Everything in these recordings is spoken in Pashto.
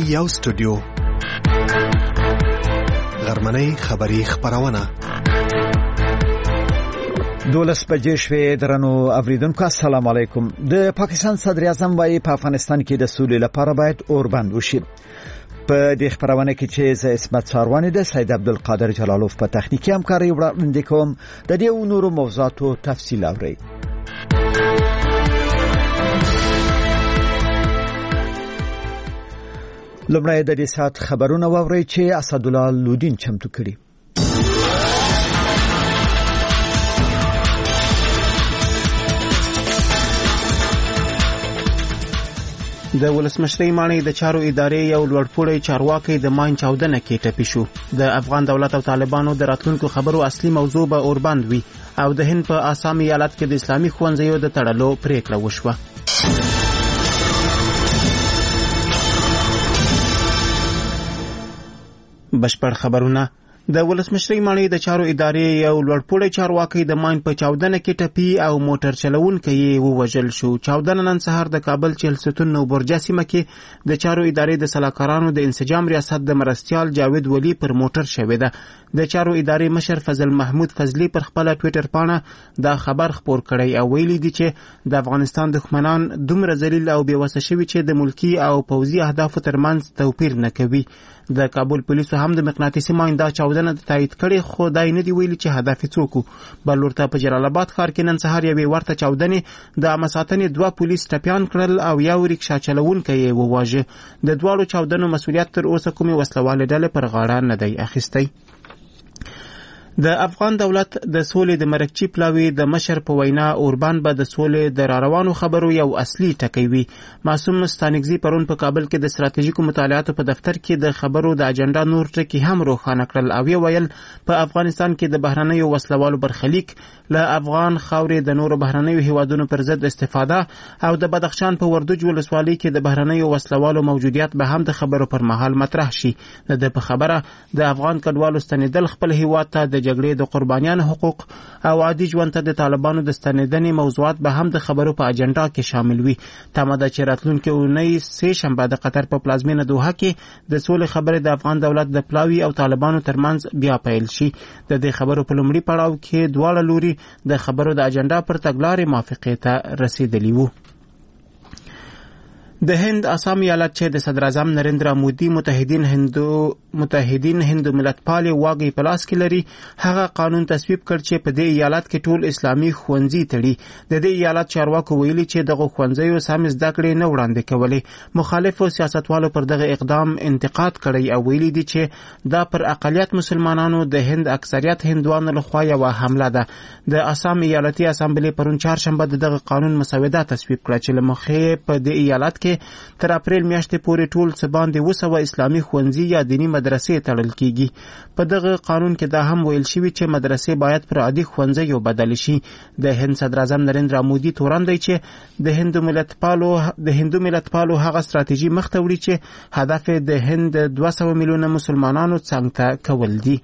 یو سټوډیو غرمنۍ خبری خبرونه 12 بجې شوې درنو اوریدونکو السلام علیکم. د پاکستان صدر اعظم وايي په افغانستان کې د سولې لپاره باید اوربند وشي. په دې خبرونه کې چې زه اسمت ساروانی د سید عبدالقادر جلالوف په تخنیکی همکاري وړاندې کوم. د دې نورو موضوعاتو تفصیل اورئ. لومړی د دې سات خبرونه واورئ چې اسدالله لودین چمتو کړي. د ولسمشرۍ ماڼۍ د چارو ادارې یو لوړپوړی چارواکي د ماین چاودنه کې ټپي شو. د افغان دولت او طالبانو د راتلونکو خبرو اصلي موضوع به اوربند وي او د هند په آسام ایالت کې د اسلامي ښوونځیو د تړلو پریکړه وشوه. بشپړ خبرونه. د ولسمشرۍ ماڼۍ د چارو ادارې یو لوړپوړی چارواکي د ماین په چاودنه کې ټپي او موټر چلوونکی یې ووژل شو. چاودنه نن سهار د کابل چهلستون نوبرجه سیمه کې د چارو ادارې د سلاکارانو د انسجام ریاست د مرستیال جاوید ولی پر موټر شوې ده. د چارو ادارې مشر فضل محمود فضلی پر خپل ټوئیټر پاڼه دا خبر خپور کړی او ویلي دي چې د افغانستان دښمنان دومره ذلیل او بېوسه شوي چې د ملکی او پوځي اهدافو ترمنځ توپیر نه کوي. د کابل پولیسو هم د مقناطیسي ماین دا چاودنه تایید کړې، خو دا نه دی ویلي چې هدف یې څوک و. بل ورته په جلال آباد ښار کې نن سهار یوې ورته چاودنې د عامه ساتنې 2 پولیس ټپیان کړل او یو ریکشا چلوونکی یې وواژه. د دواړو چاودنو مسؤلیت تر اوسه کومې وسلوالې ډلې پر غاړه نه دی اخیستی. د افغان دولت د سولې د مرکچی پلاوی د مشر په وینا اوربند به د سولې د راروانو خبرو یو اصلي ټکی وي. معصوم ستانکزی پرون په کابل کې د ستراتیژیکو مطالعاتو په دفتر کې د خبرو د اجنډا نور ټکي هم روښانه کړل او ویل په افغانستان کې د بهرنیو وسلوالو برخلیک له افغان خاورې د نورو بهرنیو هیوادونو پر ضد استفاده او د بدخشان په وردوج ولسوالۍ کې د بهرنیو وسلوالو موجودیت به هم د خبرو پر مهال مطرح شي. د په خبره د افغان کډوالو ستنیدل خپل هیواد ته د جګړې د قربانیانو حقوق او عادي ژوند ته د طالبانو د ستنیدنې موضوعات به هم د خبرو په اجنډا کې شامل وي. تمه ده چې راتلونکې اونۍ سه شنبه د قطر په پلازمینه دوحه کې د سولې خبرې د افغان دولت د پلاوی او طالبانو ترمنځ بیا پیل شي. د دې خبرو په لومړي پړاو کې دواړه لوري د خبرو د اجنډا پر تګلارې موافقې ته رسیدلی وو. د هند آسام ایالت چې د صدر اعظم نریندرا مودي متحدین هندو ملتپالې واګي په لاس کې لري هغه قانون تصویب کړ چې په دې ایالت کې ټول اسلامي ښوونځي تړي. د دې ایالت چارواکو ویلي چې دغه ښوونځیو سم زده کړې نه وړاندې کولې. مخالفو سیاستوالو پر دغه اقدام انتقاد کړی او ویلي دي چې دا پر اقلیت مسلمانانو د هند اکثریت هندوانو لخوا یوه حمله ده. د آسام ایالتي اسامبلې پرون چهارشنبه دغه قانون مسوده تصویب کړه چې له مخې په دې ایالت کې تر اپریل میاشتې پورې ټول څه باندې 200 اسلامي ښوونځي یا دینی مدرسې تړل کیږي. په دغه قانون کې دا هم ویل شوی چې مدرسې باید پر عادي ښوونځیو بدل شي. د هند صدر اعظم نریندرا مودي تورن دی چې د هندو ملتپالو هغه ستراتیژي مخ ته وړي چې هدف د هند 200 میلیونه مسلمانانو څنګ ته کول دي.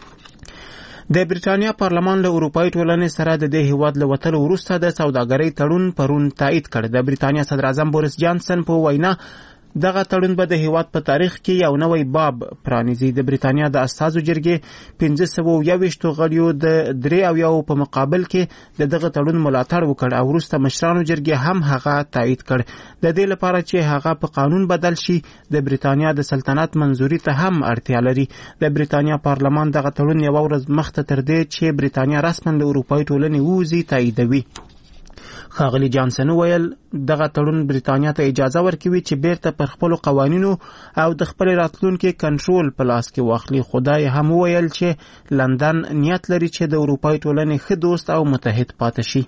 د بریټانیا پارلمان له اروپایي ټولنې سره د دې هیواد له وتلو وروسته د سوداګرۍ تړون پرون تایید کړ. د بریټانیا صدر اعظم بوریس جانسن په وینا دغه تړون به د هیواد په تاریخ کې یو نوی باب پرانیزي. د بریټانیا د استازو جرګې 521 غړیو د 3 په مقابل کې دغه تړون ملاتړ وکړ او وروسته مشرانو جرګې هم هغه تایید کړ. د دې لپاره چې هغه په قانون بدل شي د بریټانیا د سلطنت منځوري ته هم اړتیا لري. د بریټانیا پارلمان دغه تړون یو ورځ مخته تر دې چې بریټانیا رسماً له اروپایي ټولنې ووځي تاییدوي. ښاغلي جانسن ویل دغه تړون بریټانیا ته اجازه ورکوي چې بیرته پر خپلو قوانینو او د خپل راتلونکي کنټرول په لاس کې واخلي. خدای هم ویل چې لندن نیت لري چې د اروپایي ټولنې ښه دوست او متحد پاتې شي.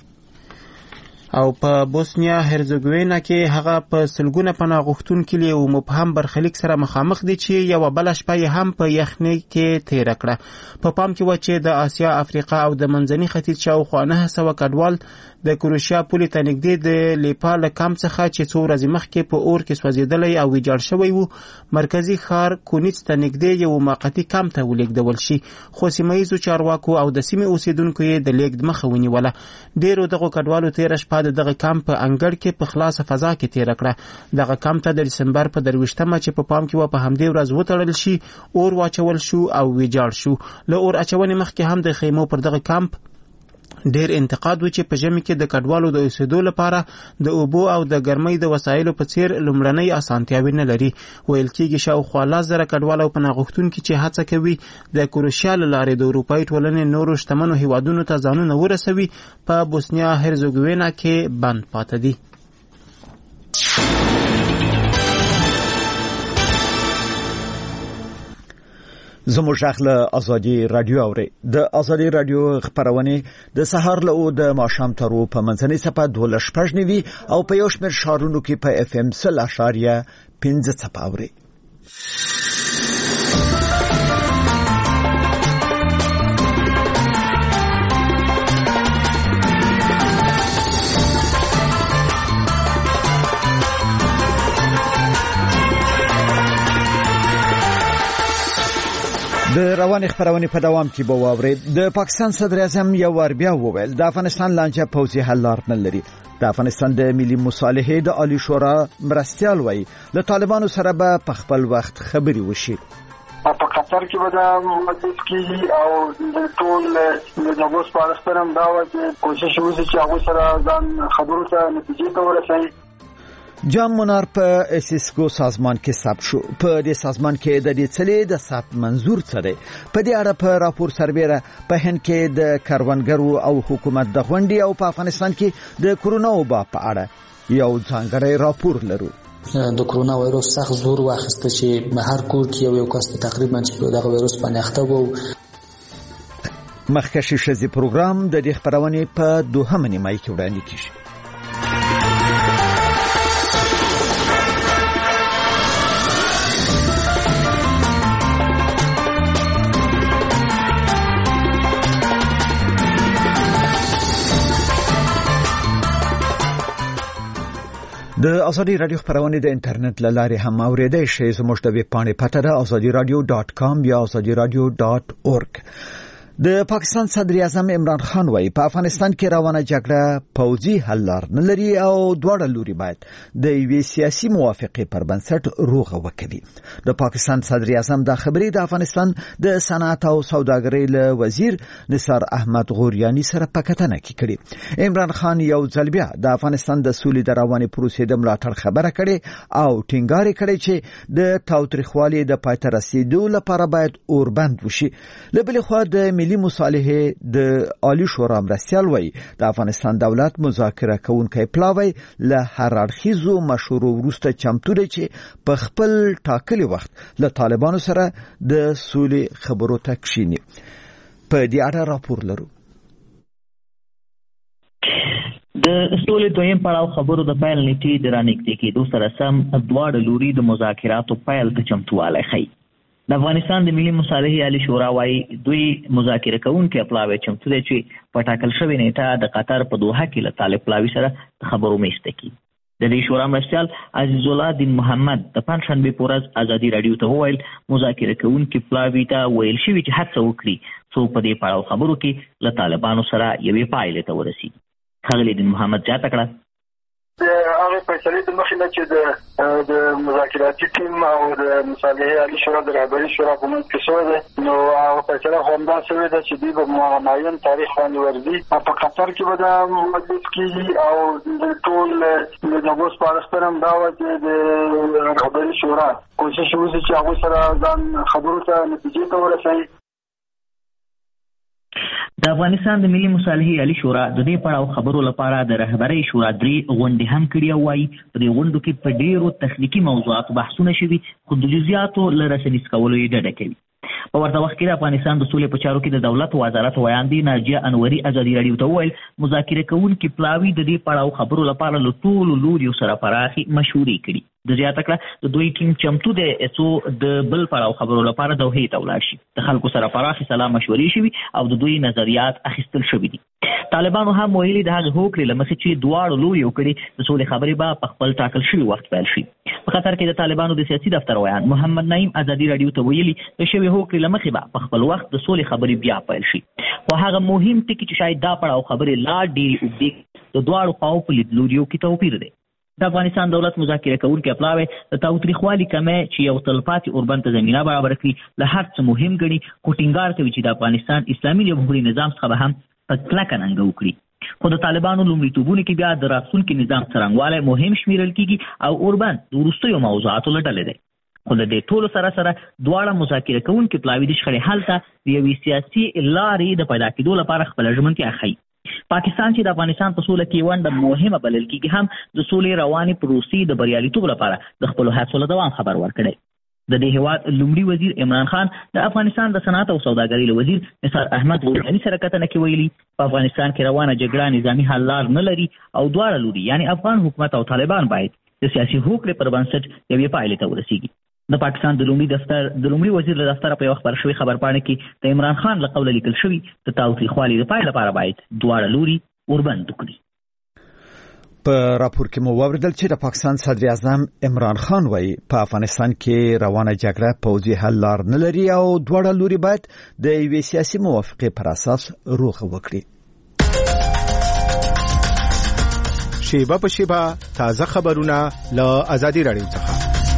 او په بوسنیا هرزګوینا کې هغه په سلګونه پناه غوښتونکي له یو مبهم برخلیک سره مخامخ دي چې یو بل شپه هم په یخنۍ کې تیر کړه. په پام کې و چې د آسیا، افریقا او د منځني ختیځ شاوخوا 900 کډوال د کروشیا پولې ته نږدې د لیپا له کمپ څخه چې څو ورځې مخکې په اور کې سوځېدلی او ویجاړ شوی و مرکزي ښار کونیڅ ته نږدې یو موقتي کمپ ته ولېږدول شي. خو سیمه ییزو چارواکو او د سیمې اوسېدونکو یې د لېږد مخه ونیوله. ډېرو دغو کډوالو تېره شپه طالبانو د دغه کمپ په انګړ کې په خلاصه فضا کې تیر کړه. دغه کمپ ته د دسمبر په 23مه چې په پام کې و په همدې ورځ وتړل شي، اور واچول شو او ویجاړ شو. له اور اچونې مخکې هم د خیمو پر دغه کمپ ډیر انتقاد و چې په ژمي کې د کډوالو د اوسېدو لپاره د اوبو او د ګرمۍ د وسایلو په څیر لومړنۍ اسانتیاوې نه لري. ویل کېږي شاوخوا 10,000 کډوال او پناه غوښتونکي چې هڅه کوي د کروشیا له لارې د اروپایي ټولنې نورو شتمنو هیوادونو ته ځانونه ورسوي په بوسنیا هرزګوینا کې بند پاتې دي. زموږ غږ له ازادي رادیو اوري. د ازادي رادیو خبرونه د سهار له او د ماښام تر په منځنۍ صفه 12:15 او په یو شمېر شارونو کې په اف ام 0.5 صفه اوري. د روان خبرونه په دوام کې به واوري. د پاکستان صدر اعظم یو ور بیا وویل د افغانستان لانجه پوځي حل لار نه لري. د افغانستان د ملي مصالحې د عالی شورا مرستیال وایي له طالبانو سره به په خپل وخت خبري وشي. په قطر کې به دا مجلس کې او د ټول د جوګوس پاکستان دا وایي کوشش وکړي چې هغه سره ځان خبرو ته نتیجې ته ورسوي. جام منار په اسیسکو سازمان کې ثبت شو. په دې سازمان کې د دې څلې د ثبت منظور څه دی؟ په دې اړه په راپور سربېره په هند کې د کاروانګرو او حکومت د غونډې او په افغانستان کې د کرونا وبا په اړه یو ځانګړی راپور لرو. د کرونا وایروس سخت زور واخیسته چې هر کور کې یو کس تقریبا چې دغه وایروس باندې اخته وو. مخکښ شذي پروګرام د دې خبرونه په 2 نیمه کې وړاندې کیږي. د ازادي رادیو خبرونه د انټرنیټ لارې هم اوریدئ شئ. زموږ د ویب پاڼې پته ده azadiradio.com یا azadiradio.org. د پاکستان صدر اعظم عمران خان وایي په افغانستان کې روانه جګړه پوځي حل لار نه لري او دواړه لوري باید د یوې سیاسي موافقې پر بنسټ روغه وکړي. د پاکستان صدر اعظم د خبرې د افغانستان د صنعت او سوداګرۍ له وزیر نثار احمد غوریانی سره په کتنه کې کړي. عمران خان یو ځل بیا د افغانستان د سولې د روانې پروسې د ملاتړ خبره کړي او ټینګار کړي چې د تاوتریخوالي د پاتې رسیدو لپاره باید اوربند وشي. له بل خوا د ملي مصالحې د عالی شورا مرستیال وایي د افغانستان دولت مذاکره کوونکی پلاوی له هر اړخیزو مشورو وروسته چمتو دی چې په خپل ټاکلي وخت له طالبانو سره د سولې خبرو ته کښیني. په دې اړه راپور لرو. د سولې دویم پړاو خبرو د پیل نیټې د رانږدې کېدو سره سم دواړه لوري د مذاکراتو پیل ته چمتووالی ښیي. د افغانستان د ملي مصالحې عالی شورا وایي دوی مذاکره کوونکي پلاوی چمتو دی چې په ټاکل شوې نیټه د قطر په دوحه کې له طالب پلاوي سره خبرو میشته کړي. د دې شورا مرستیال عزیز الله دین محمد د پنځشنبې په ورځ ازادي رادیو ته وویل مذاکره کوونکي پلاوي ته ویل شوي چې هڅه وکړي څو په دې پړاو خبرو کې له طالبانو سره یوې پایلې ته ورسي. ښاغلي دین محمد زیاته کړه هغه فیصلې د مخې نه چې د مذاکراتي ټیم او د مصالحې عالی شورا د رهبري شورا په منځ کې شوې ده نو هغه فیصله خو همدا شوې ده چې دوی به معین تاریخ باندې ورځي. په قطر کې به دا مجلس کېږي او د ټول د جوګوس پاکستان هم دا وایي چې د رهبري شورا کوشش وکړي چې هغه سره ځان خبرو ته نتیجې ته ورسوي. د افغانستان د ملي مصالحې عالی شورا د دې پړاو خبرو لپاره د رهبرۍ شورا 3 غونډې هم کړې او وايي په دې غونډو کې په ډېرو تخنیکي موضوعاتو بحثونه شوي خو د جزئیاتو له رسنیز کولو یې ډډه کوي. په ورته وخت کې د افغانستان د سولې په چارو کې د دولت وزارت ویاندې ناجیه انوري ازادي رادیو ته وویل مذاکره کوونکي پلاوي د دې پړاو خبرو لپاره له ټولو لوریو سره پراخي مشورې کړي. د زیاته کړه د دوی ټیم چمتو دی څو د بل پړاو خبرو لپاره دوحې ته ولاړ شي. د خلکو سره پراخي سلا مشورې شوي او د دوی نظریات اخیستل شوي دي. طالبانو هم ویلي د هغه هوکړې له مخې چې دواړو لوري وکړي د سولې خبرې به په خپل ټاکل شوي وخت پیل شي. په قطر کې د طالبانو د سیاسي دفتر ویان محمد نعیم ازادي رادیو ته ویلي د شوي هوکړې له مخې به په خپل وخت د سولې خبرې بیا پیل شي. خو هغه مهم ټکي چې شاید دا پړاو خبرې لا ډېرې اوږدې د دواړو خواو په لیدلوریو کې توپیر دی. د افغانستان دولت مذاکره کوونکي پلاوی د تاوتریخوالي کمی چې یو تلپاتې اوربند ته زمینه برابر کړي له هر څه مهم ګڼي، خو ټینګار کوي چې د افغانستان اسلامي جمهوري نظام څخه به هم په کلکه ننګه وکړي. خو د طالبانو لومړیتوبونو کې بیا د راتلونکي نظام څرنګوالی مهم شمیرل کېږي او اوربند د وروستیو موضوعاتو له ډلې دی. خو د دې ټولو سره سره دواړه مذاکره کوونکي پلاوي د شخړې حل ته د یوې سیاسي لارې د پیدا کېدو لپاره خپله ژمنتیا ښیي. پاکستان چې د افغانستان په سوله کې ونډه مهمه بلل کېږي هم د سولې روانې پروسې د بریالیتوب لپاره د خپلو هڅو له دوام خبر ورکړی. د دې هېواد لومړي وزیر عمران خان د افغانستان د صنعت او سوداګرۍ له وزیر نثار احمد غورجاني سره کتنه کې ویلي په افغانستان کې روانه جګړه نظامي حل لار نه لري او دواړه لوري یعنی افغان حکومت او طالبان باید د سیاسي هوکړې پر بنسټ یوې پایلې ته ورسیږي. د پاکستان د لومړي وزیر له دفتره په یو خبر شوی خبرپاڼه کې د عمران خان له قوله لیکل شوي د تاوتریخوالي د پای لپاره باید دواړه لوري اوربند وکړي. په راپور کې مو واوریدل چې د پاکستان صدر اعظم عمران خان وایي په افغانستان کې روانه جګړه پوځي حل لار نه لري او دواړه لوري باید د یوې سیاسي موافقې پر اساس روغه وکړي. شیبه په شیبه تازه خبرونه له ازادي رادیو څخه.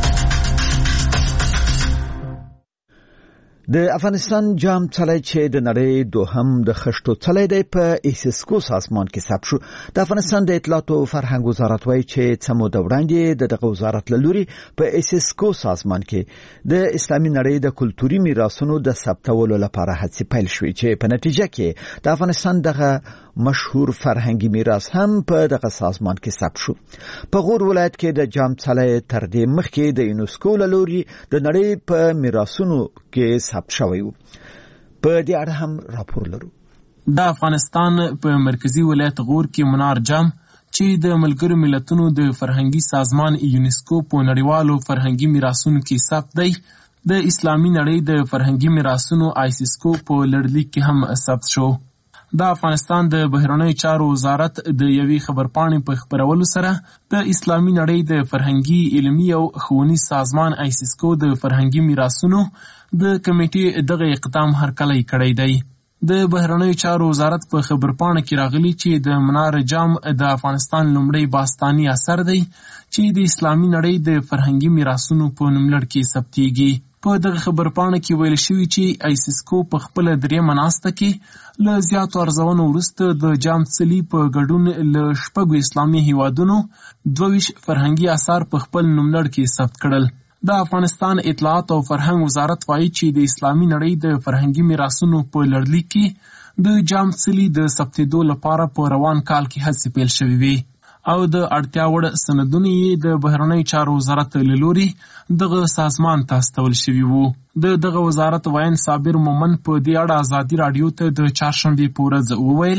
د افغانستان جام څلی چې د نړۍ دوهم د خښتو څلی دی په ایسیسکو سازمان کې ثبت شو. د افغانستان د اطلاعات او فرهنګ وزارت وایي چې څه موده وړاندې د دغه وزارت له لوري په ایسیسکو سازمان کې د اسلامي نړۍ د کلتوري میراثونو د ثبتولو لپاره هڅې پیل شوې چې په نتیجه کې د افغانستان دغه مشهور فرهنګي میراث هم په دغه سازمان کې ثبت شو. په غور ولایت کې د جام څلی تر دې مخکې د یونسکو له لوري د نړۍ په میراثونو کې ثبت شوی و. په دې اړه هم راپور لرو. د افغانستان په مرکزی ولایت غور کې منار جام چې د ملګرو ملتونو د فرهنګي سازمان یونسکو په نړیوالو فرهنګي میراثونو کې ثبت دی، د اسلامي نړۍ د فرهنګي میراثونو آیسیسکو په لړلیک کې هم ثبت شو. د افغانستان د بهرنیو چارو وزارت د یوې خبرپاڼې په خپرولو سره د اسلامي نړۍ د فرهنګي علمي او ښوونیز سازمان آیسیسکو د فرهنګي میراثونو د کمیټې دغه اقدام هرکلی کړی دی. د بهرنیو چارو وزارت په خبرپاڼه کې راغلی چې د منار جام د افغانستان لومړی باستاني اثر دی چې د اسلامي نړۍ د فرهنګي میراثونو په نوملړ کې ثبتېږي. په دغه خبرپاڼه کې ویل شوي چې آیسیسکو په خپله درېیمه ناسته کې له زیاتو ارزونو وروسته د جام څلي په ګډون له 6 اسلامي هیوادونو 22 فرهنګي آثار په خپل نوملړ کې ثبت کړل. د افغانستان اطلاعات او فرهنګ وزارت وایي چې د اسلامي نړۍ د فرهنګي میراثونو په لړلیک کې د جام څلي د ثبتېدو لپاره په روان کال کې هڅې پیل شوې وي او د اړتیا وړ سندونه یې د بهرنیو چارو وزارت له لوري دغه سازمان ته استول شوي وو. د دغه وزارت وایي صابر مومن په دې اړه ازادي رادیو ته د چهارشنبې په ورځ وویل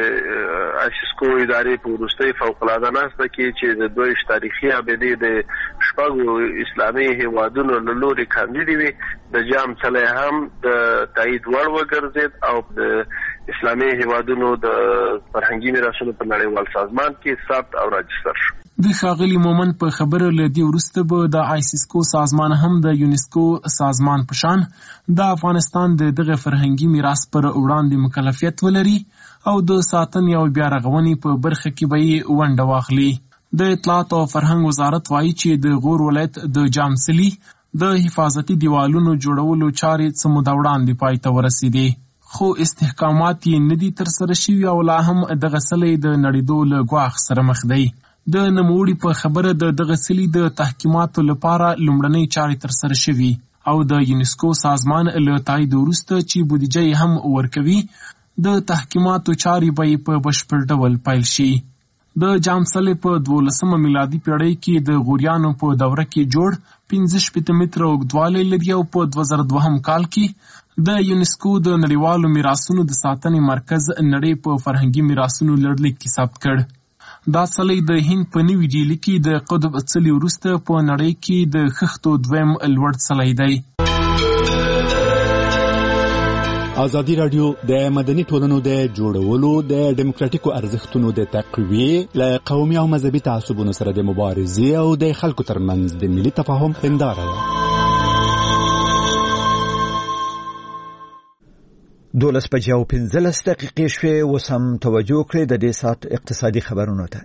د آیسیسکو ادارې په وروستۍ فوق‌العاده ناسته کې چې د 22 تاریخي ابدې د 6 اسلامي هیوادونو له لوري کاندیدې وي د جام څلی هم د تایید وړ وګرځېد او د اسلامي هیوادونو د فرهنګي میراثونو په نړیوال سازمان کې ثبت او راجستر شو. د ښاغلي مومن په خبره له دې وروسته به د آیسیسکو سازمان هم د یونسکو سازمان په شان د افغانستان د دغه فرهنګي میراث پر وړاندې مکلفیت ولري او د ساتنې او بیا رغونې په برخه کې به یې ونډه واخلي. د اطلاعات او فرهنګ وزارت وایي چې د غور ولایت د جام څلي د حفاظتي دیوالونو جوړولو چارې څه موده وړاندې پای ته ورسېدې، خو استحکامات یې نه دي ترسره شوي او لا هم دغه څلی د نړېدو له ګواښ سره مخ دی. د نوموړي په خبره د دغه څلي د تحکیماتو لپاره لومړنۍ چارې ترسره شوي او د یونسکو سازمان له تایید وروسته چې بودیجه یې هم ورکوي د تحکیماتو چارې به یې په بشپړ ډول پیل شي. د جام څلی په 12 میلادي پیړۍ کې د غوریانو په دوره کې جوړ 15 متره اوږدوالی لري او په 2002 کال کې د یونسکو د نړیوالو میراثونو د ساتنې مرکز نړۍ په فرهنګي میراثونو لړلیک کې ثبت کړ. دا څلی د هند په نیوي ډیلي کې د قطب څلي وروسته په نړۍ کې د خښتو دویم لوړ څلی دی. ازادي رادیو د مدني ټولنو د جوړولو د ډیموکراټیکو ارزښتونو د تقویې له قومي او مذهبي تعصبونو سره د مبارزې او د خلکو ترمنځ د ملي تفاهم هنداره ده. 12:15 شوې وسم توجه کړئ د دې سات اقتصادي خبرونو ته.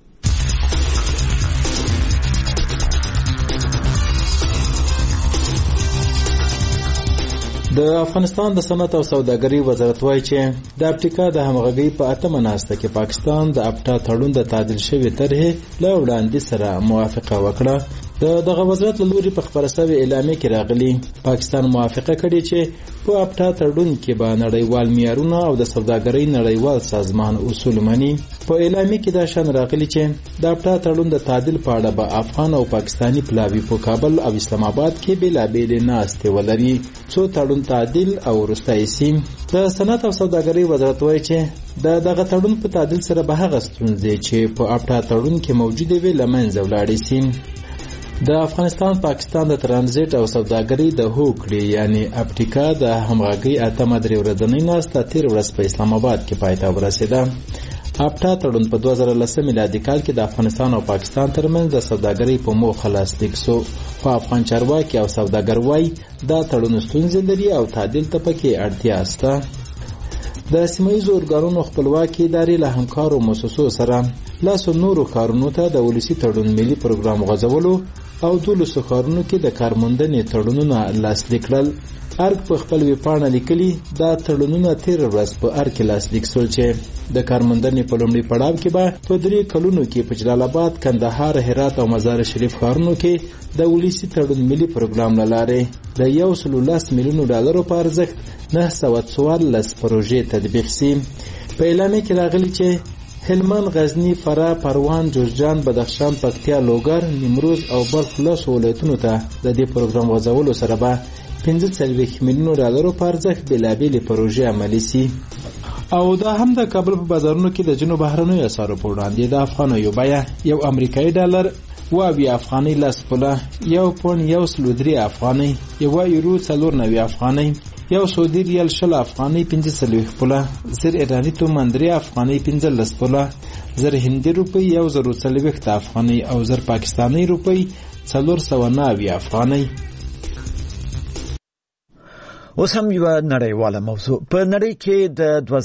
د افغانستان د صنعت او سوداګرۍ وزارت وایي چې د افریقا د همغږۍ په اتمه ناسته کې پاکستان د افتا تړون د تعدیل شوی طرحې له وړاندې سره موافقه وکړه. دغه وزارت له لوري په خبره شوې اعلامیه کې راغلي پاکستان موافقه کړې چې په افتا تړون کې به نړیوال معیارونه او د سوداګرۍ نړیوال سازمان اصول مني. په اعلامیه کې دا شان راغلي چې د افتا تړون د تعدیل په اړه به افغان او پاکستانی پلاوی په کابل او اسلام آباد کې بېلابېلې ناستې ولري څو تړون تعدیل او وروستی سیم. د صنعت او سوداګرۍ وزارت وایي چې دغه تړون په تعدیل سره به هغه ستونزې چې په افتا تړون کې موجودې وي له منځه ولاړې سي. د افغانستان پاکستان د ترانزیت او سوداګرۍ د هوکړې یعنی افریقا د همغږۍ اتمه درې ورځنۍ ناسته تیر ورځ په اسلام آباد کې پای ته ورسېده. افتا تړون په 2010 میلادي کال کې د افغانستان او پاکستان ترمنځ د سوداګرۍ په موخه لاسلیک شو. په افغان چارواکي او سوداګر وایي دا تړون ستونزې لري او تعدیل ته پکې اړتیا شته. د سیمه‌ییزو ارګانونو خپلواکي ادارې له همکارو مؤسسو سره لاسو نورو کارونو ته د ولسي تړون ملي پروګرام غځولو او 12 ښارونو کې د کارموندنې تړونونه لاسلیک کړل. ارګ په خپل ویبپاڼه لیکلي دا تړونونه تیر ورځ په ارګ کې لاسلیک شول چې د کارموندنې په لومړي پړاو کې به په 3 کلونو کې په جلال آباد، کندهار، هرات او مزار شریف ښارونو کې د ولسي تړون ملي پروګرام له لارې د 110 میلیونو ډالرو په ارزښت 914 پروژې تطبیق شي. په اعلامیه کې راغلي چې هلمند، غزنی، فراه، پروان، جوزجان، بدخشان، پکتیا، لوګر، نیمروز او بلخ ولایتونو ته د دې پروګرام غځولو سره به 45 میلیونو ډالرو په ارزښت بېلابېلې پروژې عملي شي. او دا هم د کابل په بازارونو کې د جنوب بهرنیو اسعارو په وړاندې د افغانو یو بیه 1 امریکایي ډالر 2 افغانۍ 10 پوله، 1 پوند 103 افغانۍ، 1 یورو 490 افغانۍ، 1 سعودي ریال 20 افغانۍ 45 پوله، 0 ایراني تومان 3 افغانۍ 15 پوله، 0 هندي روپۍ 140 افغانۍ او 0 پاکستاني روپۍ 490 افغانۍ. اوس هم یو نړیواله موضوع. په نړۍ کې د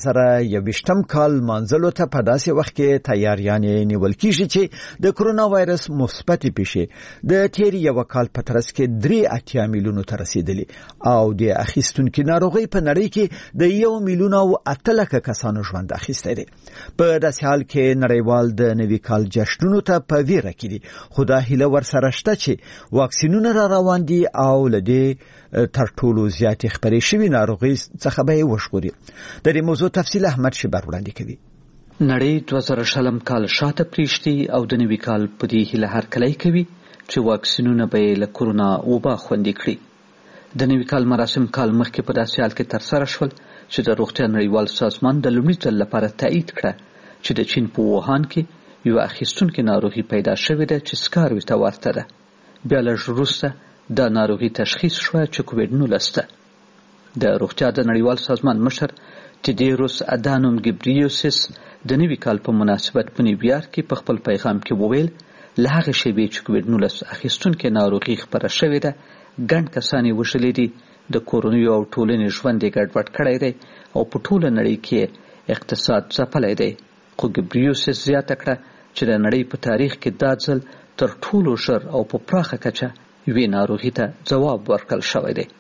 2021م کال منځلو ته په داسې وخت کې تیاریانې نیول کیږي چې د کرونا وایرس مثبت پیښې د تیر یو کال په ترڅ کې 3 میلیونو ته رسیدلي او د اخیستونکو ناروغي په نړۍ کې د 1 میلیون او 8 لک کسانو ژوند اخیستی دی. په داسې حال کې نړیوال د نوي کال جشنونو ته په ویره کې دي، خو دا هیله ورسره شته چې واکسینونه را روان دي او لدې تر ټولو زیات خبرې شوی ناروغي څخه به وشوري. د دې موضوع تفصیل احمد شبر وړاندې کوي. نړۍ 2020 کال شاته پریشتي او د نوي کال په دې هیله هرکلی کوي چې واکسینونه به له کرونا وبا خوندي کړي. د نوي کال مراسم کال مخکې په داسې حال کې ترسره شول چې د روغتیا نړیوال سازمان د لومړي ځل لپاره تایید کړه چې د چین په ووهان کې یو اخیستونکې ناروغي پیدا شوې ده چې سکاروي ته ورته ده. بیا لږ وروسته دا ناروغي تشخیص شوه چې کووډ-19 ده. د روغتیا د نړیوال سازمان مشر تیدروس ادانوم ګبریوسس د نوي کال په مناسبت په نیویارک کې په خپل پیغام کې وویل له هغه شیبې چې کووډ-19 اخیستونکې ناروغي خپره شوې ده ګڼ کسان یې وژلي دي، د کورنۍ او ټولنې ژوند یې ګډوډ کړی دی او په ټوله نړۍ کې اقتصاد ځپلی دی. خو ګبریوسس زیاته کړه چې د نړۍ په تاریخ کې دا ځل تر ټولو ژر او په پراخه کچه یوې ناروغي ته ځواب ورکړل شوی دی.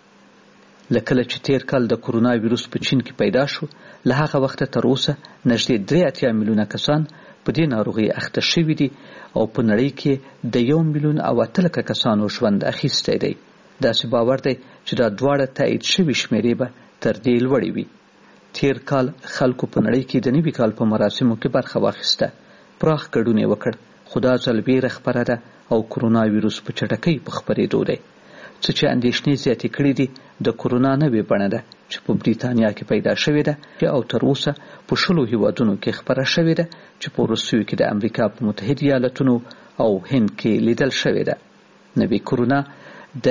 لکه چې تیر کال د کرونا ویروس په چین کې پیدا شو، له هغه وخته تر اوسه نږدې 3 میلیونه کسان په دې ناروغي اخته شوي دي او په نړۍ کې د 1 میلیون او 8 لک کسانو ژوند اخیستی دی. داسې باور دی چې دا دواړه تایید شوي شمیرې به تر دې لوړې وي. تیر کال خلکو په نړۍ کې د نوي کال په مراسمو کې برخه واخیسته، پراخ ګډون یې وکړ، خو دا ځل ویره خپره ده او کرونا ویروس په چټکۍ په خپرېدو دی. څه چې اندېښنې زیاتې کړي دي د کرونا نوې بڼه ده چې په بریتانیا کې پیدا شوې ده او تر اوسه په 10 هیوادونو کې خپره شوې ده چې په وروستیو کې د امریکا په متحده ایالتونو او هند کې لیدل شوې ده. نوې کرونا د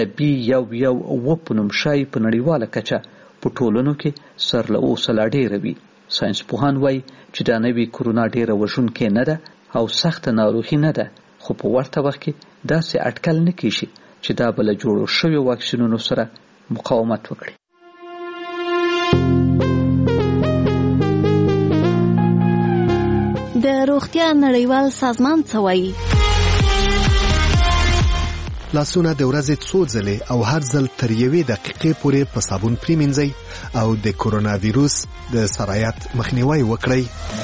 B117 په نوم شایي په نړیواله کچه په ټولنو کې سر له اوسه لا ډېره وي. ساینس پوهان وایي چې دا نوې کرونا ډېره وژونکې نه ده او سخته ناروغي نه ده، خو په ورته وخت کې داسې اټکل نه کیږي چې دا بل جوړو شوی واکسینونو سره مقاومت وکړي. د روغتیا نړیوال سازمان څه وایي؟ لاسونه د ورځې څو ځلې او هر ځل تر 1 دقیقې پورې په صابون پریمنځئ او د کورونا ویروس د سرایت مخنیوي وکړئ.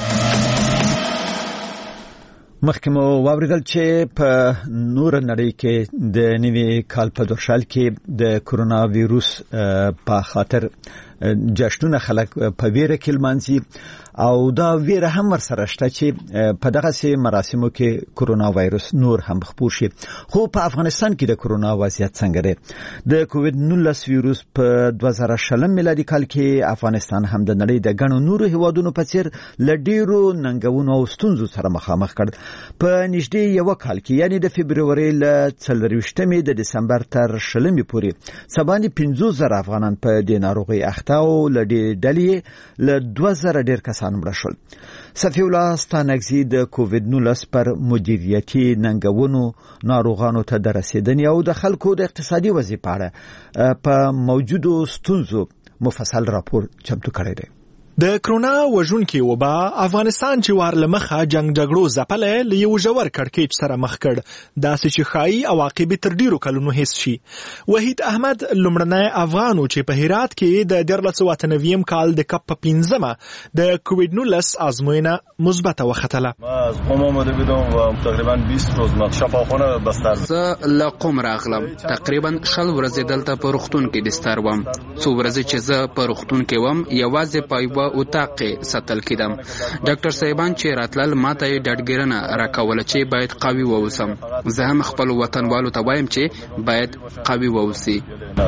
مخکې مو واوریدل چې په نور نړۍ کې د نوي کال په دوشال کې د کورونا ویروس په خاطر جشنونه خلک په ویره کې لمانځي او دا ویره هم ورسره شته چې په دغه سي مراسمو کې کورونا وایرس نور هم خپور شي. خو په افغانستان کې د کورونا وضعیت څنګه دی؟ د کووډ 19 ویروس په 2020 میلادي کال کې افغانستان هم د نړۍ د ګڼو نورو هیوادونو په څیر لډیرو ننګونو او ستونزو سره مخامخ کړ. په نږدې یو کال کې یعنی د فبرवरी ل 24 د دسمبر تر 20 پورې سباندې 15000 افغانان په دې ناروغي اخته او لډې ډلې ل 2000 ډیر کسان مړه شول. صفی الله ستانګزی د کووډ 19 پر مدیریتي ننګونو ناروغانو ته د رسیدنې او د خلکو د اقتصادي وضعیت په اړه په موجودو ستونزو مفصل راپور چمتو کړی دی. د کرونا وژونکي وبا افغانستان چې وارلمخه جنگ جګړو ځپلې لیو ژور کړکېچ سره مخ کړ داسې چې خایي عواقب تر ډیرو کلونو هیڅ شي. وحید احمد لمړنی افغانو چې په هرات کې د 1999 کال د کپ 15 د کووډ 19 ازموینه مثبت وختله. از قم آمده بودم و تقریبا 20 روز ما شفاخانه بستر. زه له قم راغلم تقریبا 20 ورځې دلته په روغتون کې بستر وم. څو ورځې چې زه په روغتون کې وم یوازې پایبه اتاق ساتل کېدم. ډاکټر صاحبان چې راتلل ماته ډاډګرنه راکوله چې باید قوي ووسم. زه هم خپل وطنوالو ته وایم چې باید قوي ووسی.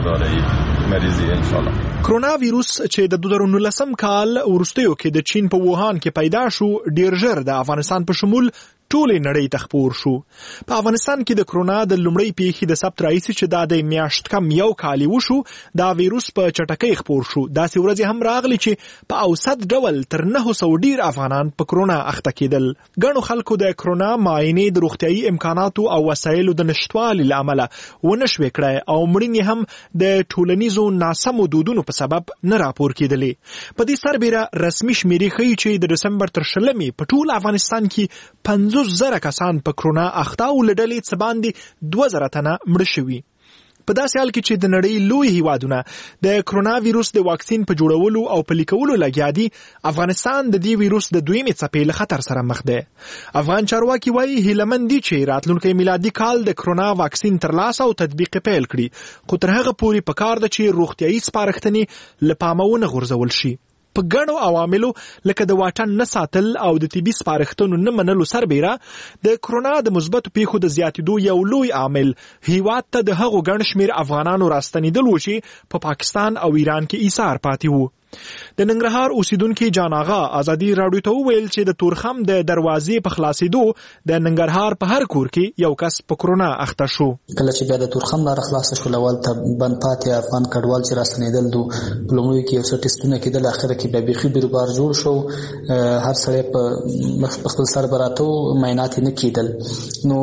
کرونا ویروس چې د 2019 کال وروستیو کې د چین په ووهان کې پیدا شو ډیر ژر د افغانستان په شمول ټولې نړۍ ته خپور شو. په افغانستان کې د کرونا د لومړۍ پیښې د ثبت راځي چې دا د میاشت کم یو کال وشو دا ویروس په چټکۍ خپور شو. داسې ورځې هم راغلي چې په اوسط ډول تر 900 ډیر افغانان په کرونا اخته کېدل. ګڼو خلکو د کرونا معاینې د روغتيایي امکاناتو او وسایلو د نشټوالي لامل ونشوي کړای او مړینې هم د ټولنیزو ناسمو دودونو په سبب نه راپور کېدلې. په دې سربېره رسمي شمیرې ښیي چې د دسمبر تر 20 په ټول افغانستان کې 50,000 کسان په کرونا اخته او لډلې څه باندې 2000 تنه مړ شوي. په داسې حال کې چې د نړۍ لوی هیوادونه د کرونا ویروس د واکسین په جوړولو او پلي کولو لګیا دي افغانستان د دې ویروس د دویمې څپې له خطر سره مخ دی. افغان چارواکي وایي هیلمن دي چې راتلونکي میلادي کال د کرونا واکسین ترلاسه او تطبیق پیل کړي خو تر هغه پورې پکار ده چې روغتيایي سپارښتنې له پامه ونه غورځول شي. په ګڼو عواملو لکه د واټن نه ساتل او د طبي سپارښتنو نه منلو سربېره د کرونا د مثبتو پیښو د زیاتېدو یو لوی عامل هیواد ته د هغو ګڼ شمېر افغانانو راستنېدل و چې په پاکستان او ایران کې ایثار پاتې وو. د ننګرهار اوسیدونکو جان آغا ازادي راډیو ته ویل چې د تورخم د دروازې په خلاصېدو د ننګرهار په هر کور کې یو کس په کرونا اخته شو. کله چې بیا د تورخم لار خلاص شو لول ته بند پاتې افغان کډوال چې راستنېدل دو لومړی کې یو څه ټیسټونه کېدل اخر کې بیا بيخي بیروبار جوړ شو هر سړی په خپل سر براتو معاینات نه کېدل. نو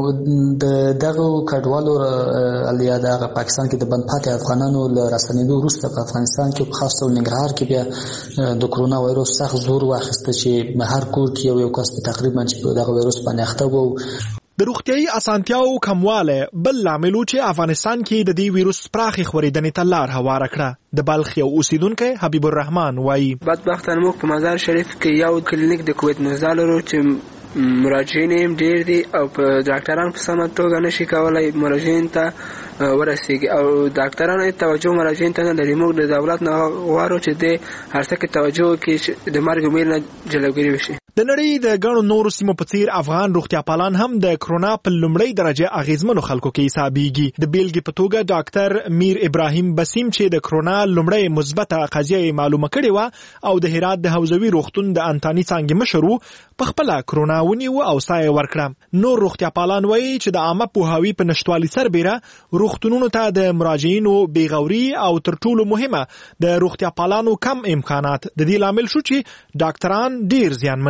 دغه کډوالو الیا د پاکستان کې د بند پاتې افغانانو راستنېدو وروسته په افغانستان کې په خاص ډول ننګرهار کې د کرونا وایروس سخت زور واخیسته چې هر کور کې یو کس تقریبا چې دغه وایروس باندې اخته وو. د روغتيایي اسانتیاو کمواله بل لامل چې افغانستان کې د دې ویروس پراخي خورېدنې ته لار هواره کړه. د بلخ یو اوسیدونکو حبیب الرحمن وایي بدبختانه موږ په مزار شریف کې یو کلینیک د کووډ 19 لرو چې مراجعین ډیر دي او په ډاکټرانو په سمه توګه نشي کولای مراجعین ته ورسیږي او ډاکټرانو توجه مراجعین ته نه لري. موږ د دولت نه غواړو چې د هر څه کې توجه وکړي چې د مرګ امید نه جلوګیری وشي. د نړۍ د ګڼو نورو سیمو په څیر افغان روغتیا پالان هم د کرونا په لومړۍ درجه اغیزمنو خلکو کې حسابيږي. د بیلګې په توګه ډاکټر میر ابراهیم بسیم چې د کرونا لومړۍ مثبته قضیه معلومه کړې و او د هرات د حوزوي روغتون د انتانی څنګه مشر په خپل کرونا ونیو او سایه ورکړه. نور روغتیا پالان وایي چې د عامه پوهاوی په نشټوالي سربېره روغتونونو ته د مراجعینو بیغوري او تر ټولو مهمه د روغتیا پالانو کم امکانات د دې لامل شو چې ډاکټران ډیر زیانمن شي.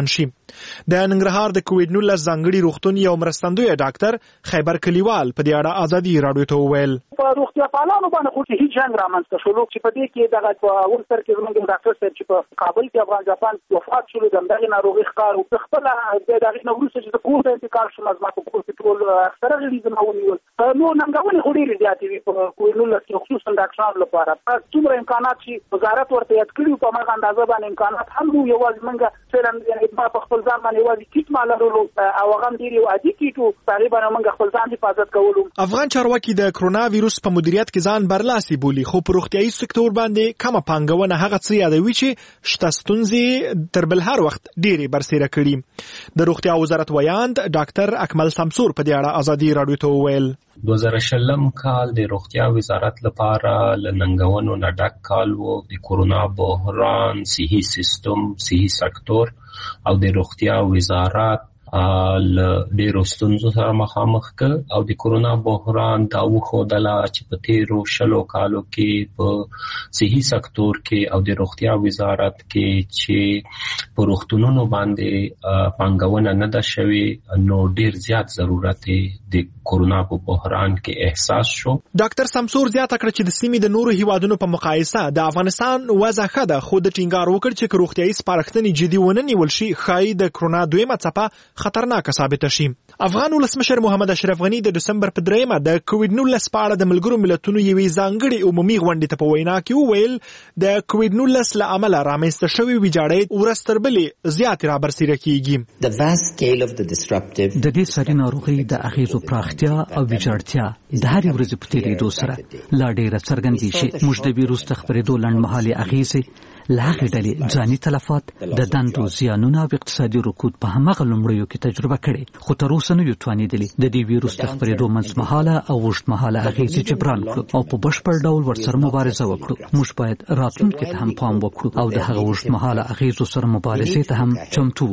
د ننګرهار د کووډ-19 ځانګړي روغتون یو مرستندوی ډاکټر خیبر کلیوال په دې اړه ازادي رادیو ته وویل په روغتیا پالانو باندې خو هیڅ جنگ رامنځته شو چې په دې کې دغه اول سر کې زموږ ډاکټر صاحب چې په کابل کې افغان جاپان وفات شول دغه ناروغي ښکار او خپل دغه نوروز چې د کور ته انتقال شو مزما په کور کې ټول اکثره غړي زمونیول نو ننګونې خوري زیاتې وي په کووډ-19 کې خصوصا ډاکټرانو لپاره په څومره امکانات چې وزارت ورته یاد کړی په هغه اندازه باندې امکانات هم نو یوازې منګه څنګه په خپل ځان باندې یوازې کیټ مالرو او هغه ډیری عادي کیټو تقریبا موږ خپل ځان حفاظت کولو. افغان چارواکي د کرونا وایروس په مدیریت کې ځان برلاسي بولي خو په روغتيایي سکتور باندې کومه پانګونه هغه څه یادوي چې شته ستونزې تر بل هر وخت ډیری برسېره کړي. د روغتیا وزارت ویاند ډاکټر اکمل سمسور په دې اړه ازادي رادیو ته وویل 2020 کال د روغتیا وزارت لپاره لننګونو نه ډک کال وو. د کورونا بحران صحي سیستم صحي سکتور او د روغتیا وزارت ډېرو ستونزو سره مخامخ کړ او د کورونا بحران دا وښودله چې په تیرو 20 کالو کې په صحي سکتور کې او د روغتیا وزارت کې چې په روغتونونو باندې پانګونه نه ده شوې نو ډېر زیات ضرورت د کورونا په بحران کې احساس شو. ډاکټر سمسور زیاته کړ چې د سیمې د نورو هیوادونو په مقایسه د افغانستان وضع ښه ده خو د ټینګار وکړ چې روغتیایي سپارښتنې جدي ونه نیول شي ښایي د کرونا دویمه څپه خطرناک ثابت شي. افغان ولسمشر محمد اشرف غنی د دسمبر په 3 د کووډ-19 په اړه د ملګرو ملتونو یوې ځانګړې عمومي غونډې ته په وینا کې وویل د کووډ-19 له امله رامنځته شوې ویجاړۍ ورځ تر بلې زیاتې رابرسېره کیږي. د دې ساري ناروغۍ د اغیزو پراختیا او ویجاړتیا د هرې ورځې په تیریدو سره لا ډېره څرګندېږي چې موږ د ویروس د خپرېدو لنډمهالې اغیزې لاغې ډلې ځاني تلفات د دندو زیانونه او اقتصادي رکود په همغه لومړیو کې تجربه کړي خو تر اوسه نه یو توانېدلي د دې ویروس د خپرېدو منځمهاله او اوږدمهاله اغیزې جبران کړو او په بشپړ ډول ورسره مبارزه وکړو. موږ باید راتلونکي ته هم پام وکړو او د هغه اوږدمهاله اغیزو سره مبارزې ته هم چمتو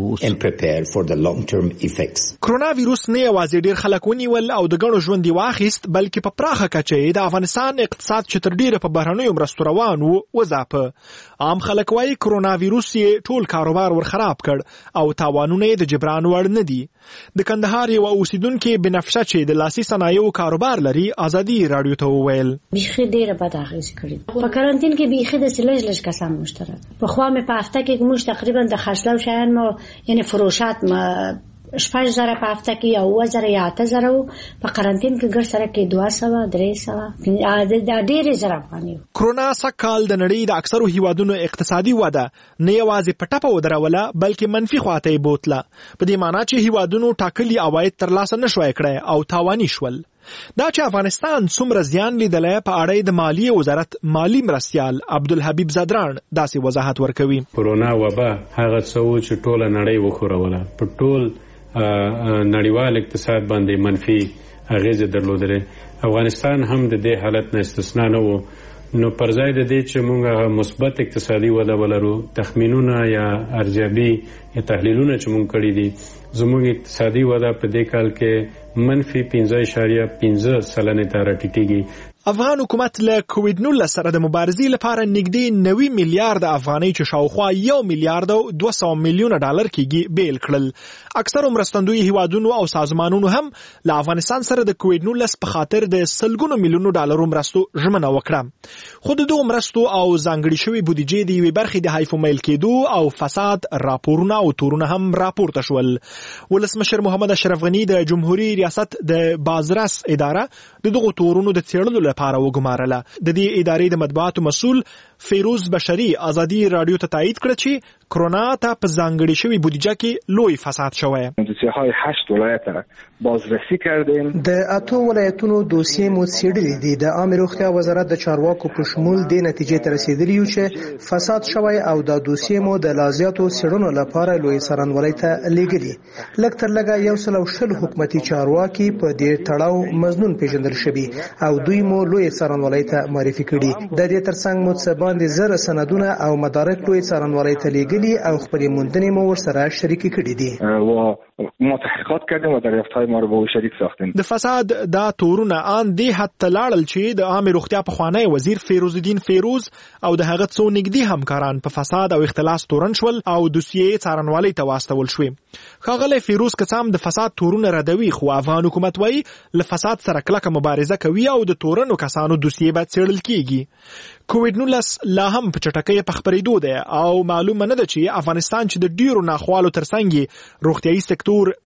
واوسو. کرونا ویروس نه یوازې ډېر خلک ونیول او د ګڼو ژوند واخیست بلکې په پراخه کچه د افغانستان اقتصاد چې تر ډیره په بهرنیو مرستو روان وو وځاپه. عام خلک وايي کرونا ویروس یې ټول کاروبار ورخراب کړ او تاوانونه یې د جبران وړ نه دي. د کندهار یو اوسیدونکو بنفشه چې د لاسي صنایعو کاروبار لري ازادي رادیو ته وویل بيخي ډیره بد اغیز کړی په کارانتین کې بيخي د سلج کسان مشترک په خوا مې په هفته کې موږ تقریبا د خرڅلاو شیان مو یعنی فروشات ما 6,000 په هفته کې او 2,000 یا 8,000 په کارانتین کې ګر سره کې 200 300 د ډېرې زره باندې. کرونا سکهال د نړۍ د اکثرو هیوادونو اقتصادي وده نه یوازې په ټپه ودروله بلکې منفي خواته یې بوتله په دې معنی چې هیوادونو ټاکلي عواید ترلاسه نشوای کړای او تاواني شول. دا چې افغانستان څومره زیان لیدلی په اړه د مالیې وزارت مالی مرستیال عبدالحبیب زدران داسې وضاحت ورکوي. کرونا وبا هغه څه چې ټوله نړۍ وخوروله په ټول نړیوال اقتصاد باندې منفي اغیزه درلودلې. افغانستان هم د دې حالت نه استثنا نه وو نو پر ځای د دې چې موږ مثبت اقتصادي وده ولرو تخمینونه یا ارزیابي یا تحلیلونه چې موږ کړی دي زموږ اقتصادي وده په دې کال کې منفي 15.5% ته راټیټیږي. افغان حکومت له کووډ-19 سره د مبارزې لپاره نږدې 90 میلیارډ افغانۍ چې شاوخوا 1 میلیارډ او 200 میلیونه ډالر کېږي بیل کړل. اکثر مرستندوی هیوادونو او سازمانونو هم له افغانستان سره د کووډ-19 په خاطر د سلګونو میلیونو ډالرو مرستو ژمنه وکړه. خو د دوه مرستو او ځانګړي شوی بودیجې د یوې برخې د حیف میل کېدو او فساد راپورونه او تورونه هم راپورته شول. ولسمشر محمد اشرف غنی د جمهوریت ریاست د بازرس اداره د دغه تورونو د څېړلو لپاره وګمارله. د دې ادارې د مطبوعاتو مسؤل فیروز بشری ازادي رادیو ته تایید کړ چې کرونا ته په ځانګړي شوی بودیجه کې لوی فساد شوی. دوسیه‌های 8 ولایت را بازرسی کردیم. د 8 ولایتونو دوسیې مو څېړلې دي. د عامه روغتیا وزارت د چارواکو په شمول د نتیجې ته رسیدلی یو چې فساد شوی او د دوسیې مو د لازیاتو څېړنو لپاره لوی څارنوالۍ ته لیږلي. لږ تر لږه 120 حکومتي چارواکي په دې تړاو مظنون پیژندل شوي او دوی مو لوی څارنوالۍ ته معرفي کړي. د دې ترڅنګ مو څه باندې زره سندونه او مدارک لوی څارنوالۍ ته لیږلي او خپلې موندنې مو ورسره شریکې کړې دي. ما تحقیقات کردیم و دریافت‌های ما رو با او شریک ساختیم. د فساد دا تورونه ان دی حتی لاړل چې د عامه روغتیا په خوانی وزیر فیروز الدین فیروز او د هغه څو نږدې همکاران په فساد او اختلاس تورن شول او دوسیې څارنوالۍ ته واستول شوې. ښاغلی فیروز کڅام د فساد تورونه ردوي خو افغان حکومت وایي له فساد سره کلکه مبارزه کوي او د تورنو کسانو دوسیې باید څېړل کیږي. کووډ-19 لا هم په چټکۍ په خپرېدو دی او معلومه نه ده چې افغانستان چې د ډیرو ناخوالو ترڅنګ روغتیايي سکتور